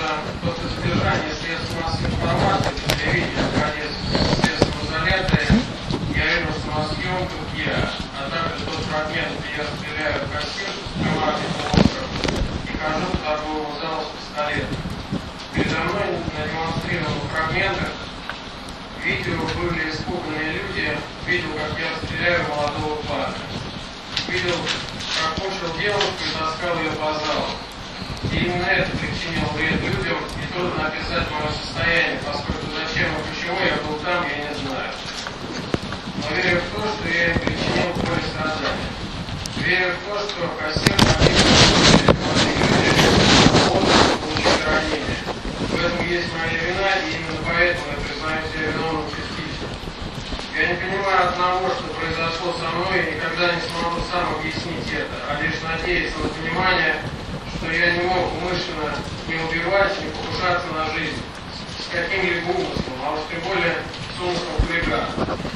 после задержания средств массовой информации, телевидения, находясь в следственном изоляторе, я видел самосъемках а также тот фрагмент, где я стреляю в кассиршу с командой монстров и хожу в торговому залу с пистолетом. Передо мной на демонстрированных фрагментах видео были испуганные люди, видел, как я стреляю в молодого парня. Видел, как мучил девушку и таскал ее по залу. И именно это причинило вред людям, и трудно описать мое состояние, поскольку зачем и почему я был там, я не знаю. Но верю в то, что я им причинил боль и страдания. Верю в то, что кассир погиб, получили ранения. В этом есть моя вина, и именно поэтому я признаю себя виновным частично. Я не понимаю одного, что произошло со мной, и никогда не смогу сам объяснить это, а лишь надеюсь на понимание, что я не мог умышленно не убивать, не покушаться на жизнь с каким-либо умыслом, а уж тем более с умыслом хулигана.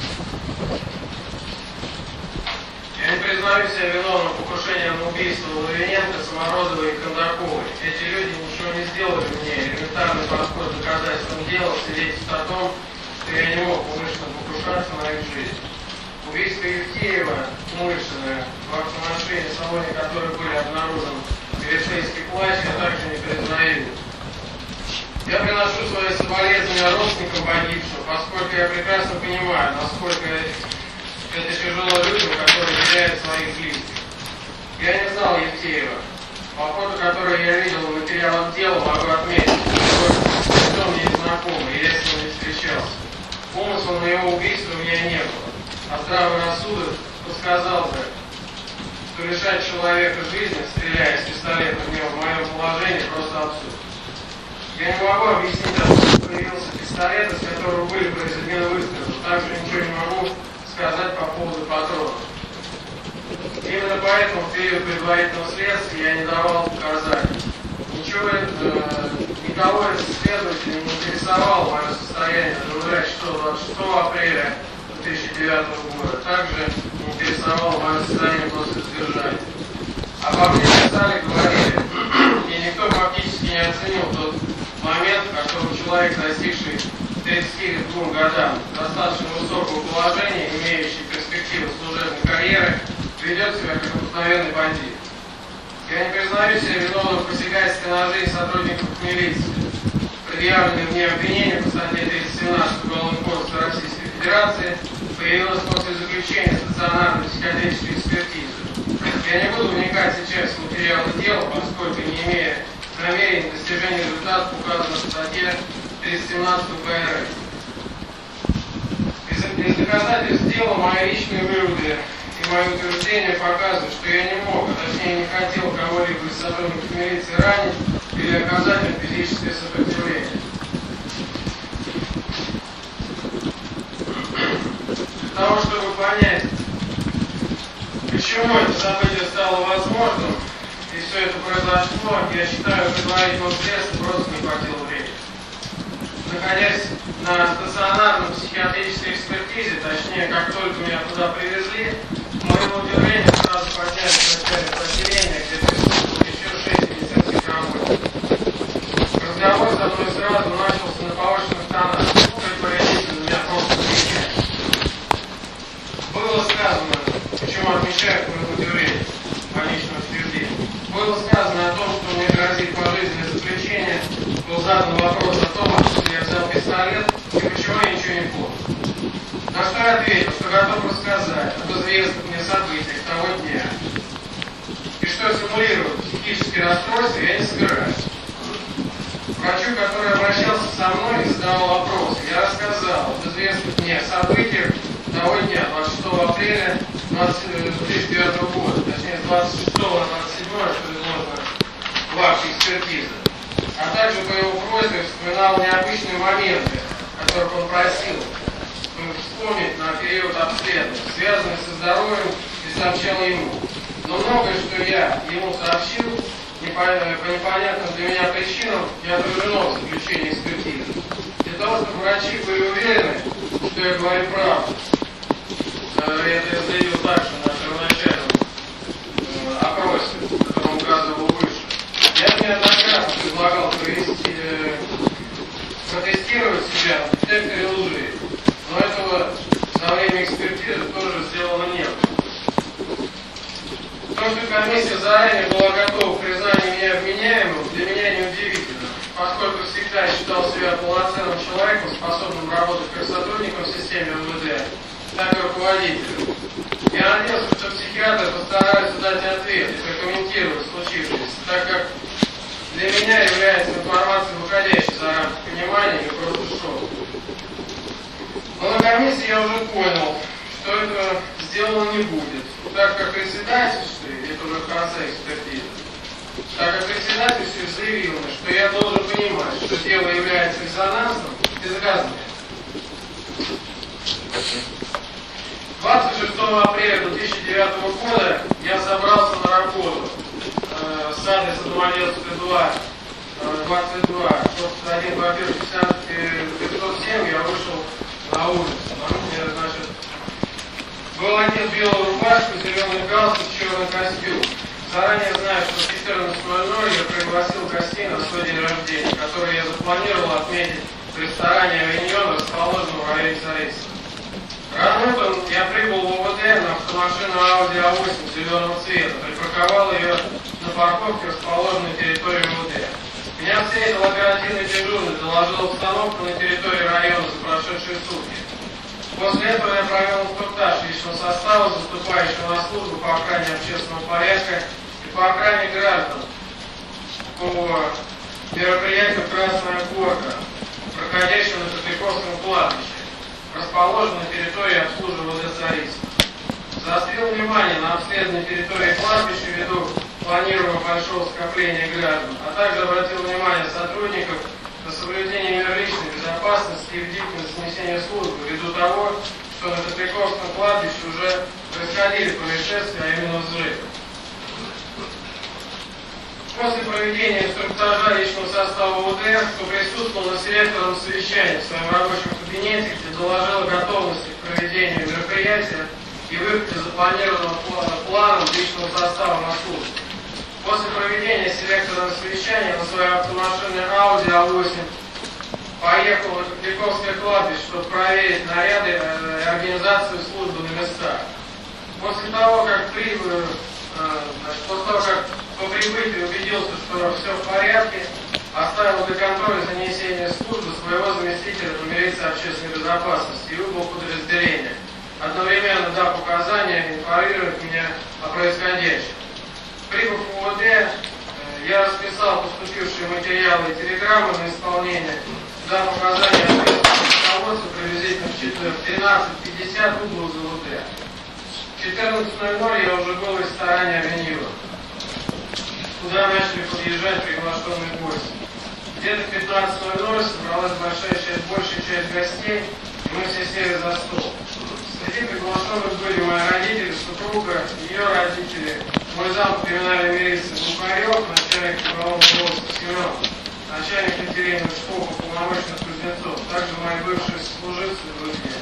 Я не признаю себя виновным в покушении на убийство Лавриненко, Самородовой и Кондаковой. Эти люди ничего не сделали мне, элементарный подход к доказательствам дела свидетельствует о том, что я не мог умышленно покушаться на их жизнь. Убийство Евтеева, умышленное, в автомашине, в салоне которой были обнаружены полицейский плащ, я также не признаю. Я приношу свои соболезнования родственникам погибшим, поскольку я прекрасно понимаю, насколько это тяжело людям, которые теряют своих близких. Я не знал Евтеева. По фото, которое я видел в материалах дела, могу отметить, что он мне не знакомый, и я с ним не встречался. Умысла на его убийство у меня не было. А здравый рассудок подсказал бы, что лишать человека жизни, стреляя из пистолета в него, в моем положении просто абсурд. Я не могу объяснить, откуда появился пистолет, из которого были произведены выстрелы. Также ничего не могу сказать по поводу патронов. Именно поэтому в период предварительного следствия я не давал показаний. Никого из следователей не интересовало мое состояние до 26 апреля 2009 года. Также не интересовало мое состояние после задержания. Обо мне писали, говорили, и никто фактически не оценил тот момент, которого человек, достигший 32 годам, достаточно высокого положения, имеющий перспективы служебной карьеры, ведет себя как обыкновенный бандит. Я не признаю себя виновным в посягательстве на жизнь сотрудников милиции. Предъявленные мне обвинения по статье 317 Уголовного кодекса Российской Федерации появилось после заключения стационарной психиатрической экспертизы. Я не буду вникать сейчас в материалы дела, поскольку не имея намерения достижения результатов, указанных в статье 317 УК РФ. Из доказательств дела мои личные выводы и мои утверждения показывают, что я не мог, а точнее не хотел кого-либо из сотрудников милиции ранить или оказать им физическое сопротивление. Для того, чтобы понять, почему это событие стало возможным, и все это произошло, я считаю, предварительного следствия просто не хватило времени. Находясь на стационарной психиатрической экспертизе, точнее, как только меня туда привезли, к моему удивлению сразу поднялись начальник отделения, где присутствовало еще 6 медицинских работников. Разговор со мной сразу начался на повышенных тонах, предварительно меня просто кричали. Было сказано, почему отмечаю к моему удивлению, по личному утверждению. Было сказано о том, что мне грозит пожизненное заключение, был задан вопрос о том, что я взял пистолет и почему я ничего не помню. На что я ответил, что готов рассказать об известных мне событиях того дня. И что симулировать психические расстройства я не собираюсь. Врачу, который обращался со мной и задавал вопросы, я рассказал об известных мне событиях того дня, 26 апреля 2009 года, точнее с 26 на 27, что возможно, в акте экспертизы. А также по его просьбе вспоминал необычные моменты, которых он просил вспомнить на период обследования, связанные со здоровьем, и сообщал ему. Но многое, что я ему сообщил, по непонятным для меня причинам, не отражено в заключении экспертизы. Для того, чтобы врачи были уверены, что я говорю правду, это я заявил также на первоначальном опросе, который указывал выше. Я неоднократно предлагал провести комиссия заранее была готова к признанию меня вменяемым, для меня неудивительно, поскольку всегда считал себя полноценным человеком, способным работать как сотрудником в системе МВД, так и руководителем. Я надеялся, что психиатры постараются дать ответ и прокомментировать случившееся, так как для меня является информацией, выходящей за рамки понимания и просто шок. Но на комиссии я уже понял, что это сделано не будет, так как председательстве, это уже в конце экспертизы, так как председательстве заявило, что я должен понимать, что дело является резонансным и заказным. 26 апреля 2009 года я собрался на работу с адреса Домодедовская 2, 22, 1 по 507 я вышел на улицу. Значит, был одет в белую рубашку, зеленый галстук, черный костюм. Заранее знаю, что в 14:00 я пригласил гостей на свой день рождения, который я запланировал отметить в ресторане «Авиньон», расположенном в районе Заречья. Рано утром я прибыл в ОВД на автомашину Audi A8 зеленого цвета, припарковал ее на парковке, расположенной на территории ОВД. Меня встретил оперативный дежурный, доложил обстановку на территории района за прошедшие сутки. После этого я провел инструктаж личного состава, заступающего на службу по охране общественного порядка и по охране граждан по мероприятию «Красная горка», проходящему на Петриковском кладбище, расположен на территории обслуживания Царицы. Заострил внимание на обследовании территории кладбища ввиду планируемого большого скопления граждан, а также обратил внимание сотрудников на соблюдение мер личной безопасности и бдительность несения службы ввиду того, что на Петриковском кладбище уже происходили происшествия, а именно взрывы. После проведения инструктажа личного состава УВД, кто присутствовал на селекторном совещании в своем рабочем кабинете, где доложил о готовности к проведению мероприятия и выходе запланированного планом личного состава на службу. После проведения селекторного совещания на своей автомашине Audi A8 поехал на Петриковское кладбище, чтобы проверить наряды и организацию службы на местах. После того, как по прибытию убедился, что все в порядке, оставил для контроля за несение службы своего заместителя по милиции общественной безопасности и выбыл подразделение, одновременно дав указание информировать меня о происходящем. Прибыв в УВД, я расписал поступившие материалы и телеграммы на исполнение, дав указание ответственному руководству приблизительно в 13:50 выбыл из УВД. В 14:00 я уже был в ресторане «Авиньон», куда начали подъезжать приглашенные гости. Где-то в 15:00 собралась большая часть гостей, и мы все сели за стол. Среди приглашенных были мои родители, супруга, ее родители, мой зам криминальной милиции Бухарев, начальник правового розыска Семенов, начальник отделения ШКОПа полномочных Кузнецов, также мои бывшие сослуживцы и друзья.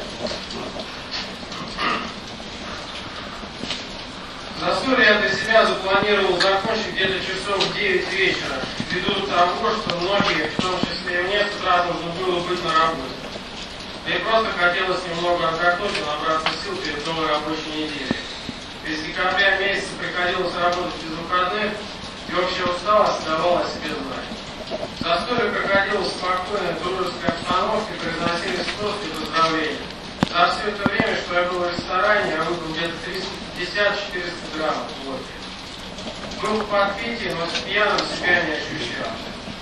Застолье я для себя запланировал закончить где-то часов в 9 вечера, ввиду того, что многие, в том числе и мне, с утра нужно было быть на работе. Мне просто хотелось немного отдохнуть и набраться сил перед новой рабочей неделей. Ведь с декабря месяца приходилось работать без выходных, и общая усталость давала о себе знать. Застолье проходило в спокойной, дружеской обстановке, произносились тосты и поздравления. За все это время, что я был в ресторане, я выпил где-то 350-400 граммов водки. Был в подпитии, но с пьяным себя не ощущал.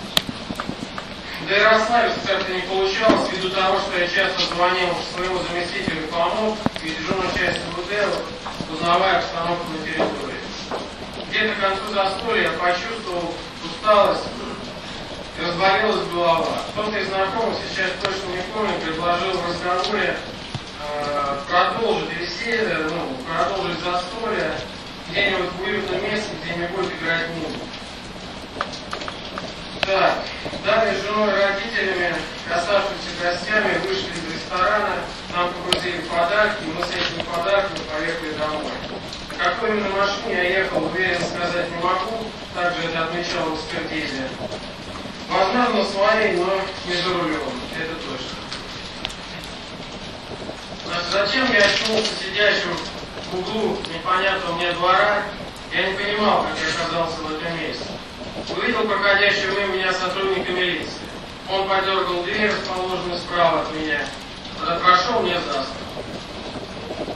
Да и расслабиться как-то не получалось, ввиду того, что я часто звонил своему заместителю помог, и дежурную часть МВД, узнавая обстановку на территории. Где-то к концу застолья я почувствовал усталость и разболелась голова. Кто-то из знакомых, сейчас точно не помню, предложил в разговоре продолжить веселье, продолжить застолье где-нибудь в уютном месте, где не будет играть музыку. Так, далее с женой и родителями, оставшимися гостями, вышли из ресторана, нам погрузили подарки, и мы с этими подарками поехали домой. На какой именно машине я ехал, уверенно сказать не могу, также это отмечал в экспертизе. Возможно, своей, но не за рулем, это точно. Значит, зачем я очнулся сидящим в углу непонятного мне двора, Я не понимал, как я оказался в этом месте. Увидел проходящего мимо меня сотрудника милиции. Он подергал дверь, расположенную справа от меня, когда прошел мне за спину.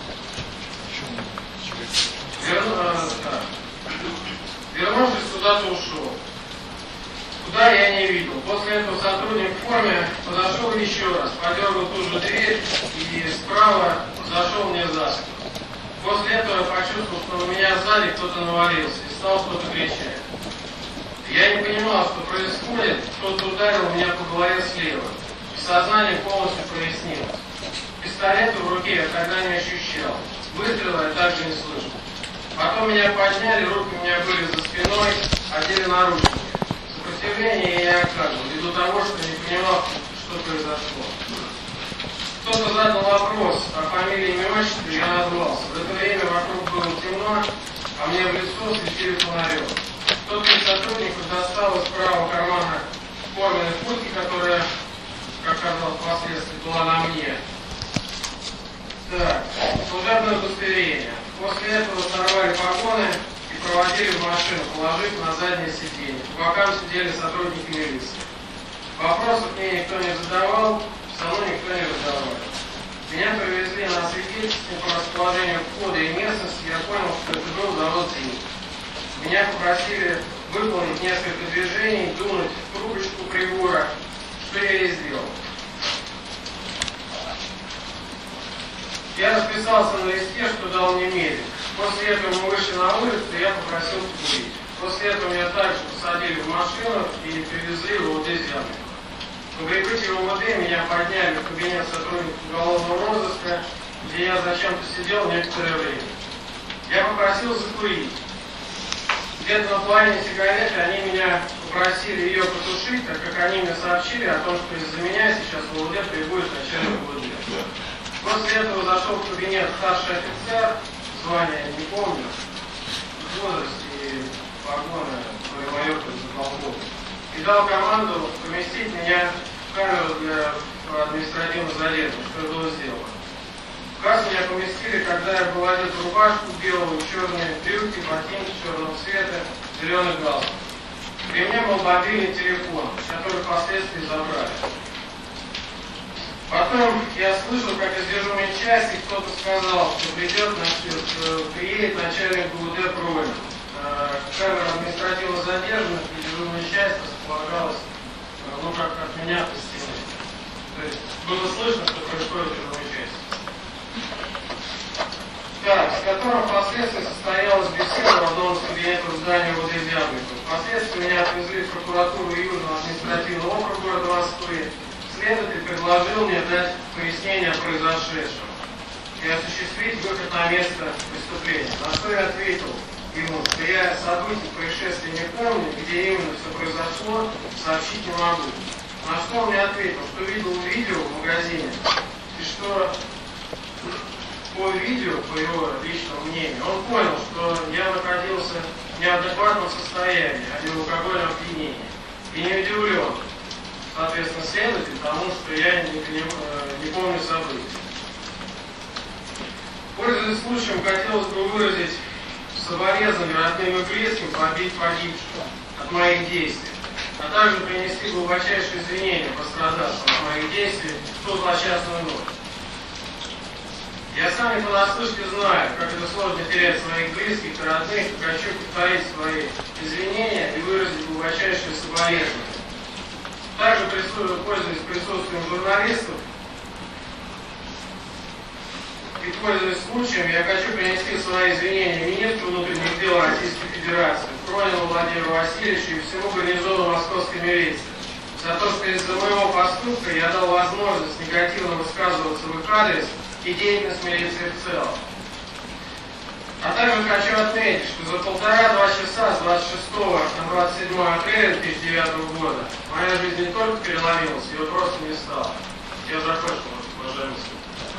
Вернувшись, куда-то ушел. Куда я не видел. После этого сотрудник в форме подошел еще раз, подергал ту же дверь и справа зашел мне за спину. После этого я почувствовал, что на меня сзади кто-то навалился и стал что-то кричать. Я не понимал, что происходит, кто-то ударил меня по голове слева. И сознание полностью прояснилось. Пистолета в руке я тогда не ощущал. Выстрела я также не слышал. Потом меня подняли, руки у меня были за спиной, одели наручники. Сопротивления я не оказывал, ввиду того, что не понимал, что произошло. Кто-то задал вопрос о фамилии и отчестве, я назвался. В это время вокруг было темно, а мне в лицо светили фонарем. Тот сотрудник достал из правого кармана форменной куртки, которая, как оказалось впоследствии, была на мне. Так, служебное удостоверение. После этого сорвали погоны и проводили в машину, положив на заднее сиденье. По бокам сидели сотрудники милиции. Вопросов мне никто не задавал, со мной никто не разговаривал. Меня привезли на свидетельство по расположению входа и местности, я понял, что это был завод «Зенит». Меня попросили выполнить несколько движений, дунуть в трубочку прибора, что я и сделал. Я расписался на листе, что дал мне медик. После этого мы вышли на улицу, и я попросил покурить. После этого меня также посадили в машину и привезли в УВД Зябникова. По прибытии в УВД меня подняли в кабинет сотрудника уголовного розыска, где я зачем-то сидел некоторое время. Я попросил закурить. Где-то на половине сигареты они меня попросили ее потушить, так как они мне сообщили о том, что из-за меня сейчас в УВД прибудет начальник УВД. После этого зашел в кабинет старший офицер, звание не помню, возраст и погоны, майор полковник, и дал команду поместить меня в камеру для административного задержания, что было сделано. В кассу меня поместили, когда я был одет в рубашку белую, черные брюки, ботинки черного цвета, зеленый галстук. При мне был мобильный телефон, который впоследствии забрали. Потом я слышал, как из дежурной части кто-то сказал, что приедет начальник ГУВД Пронин. Камера административно задержанных и дежурная часть располагалась, как от меня по стене. То есть было слышно, что происходит в дежурной части. Так, с которым впоследствии состоялась беседа в одном из кабинетов здания УВД Зябникова. Впоследствии меня отвезли в прокуратуру Южного административного округа города Москвы. Следователь предложил мне дать пояснение о произошедшем и осуществить выход на место преступления. На что я ответил ему, что я событий происшествия не помню, где именно все произошло, сообщить не могу. На что он мне ответил, что видел видео в магазине, и что по видео, по его личному мнению, он понял, что я находился в неадекватном состоянии, а не в алкогольном опьянении. И не удивлен, соответственно, следователь тому, что я не помню событий. Пользуясь случаем, хотелось бы выразить соболезнования родным и близким погибшим от моих действий, а также принести глубочайшие извинения пострадавшим от моих действий в ту злосчастную ночь. Я сам не понаслышке знаю, как это сложно терять своих близких и родных, и хочу повторить свои извинения и выразить глубочайшие соболезнования. Также, пользуясь присутствием журналистов и пользуясь случаем, я хочу принести свои извинения министру внутренних дел Российской Федерации, Пронину Владимиру Васильевичу и всему гарнизону московской милиции за то, что из-за моего поступка я дал возможность негативно высказываться в их адрес и деятельность милиции в целом. А также хочу отметить, что за 1,5-2 часа с 26 на 27 апреля 2009 года моя жизнь не только переломилась, ее просто не стало. Я закончил, уважаемый суд.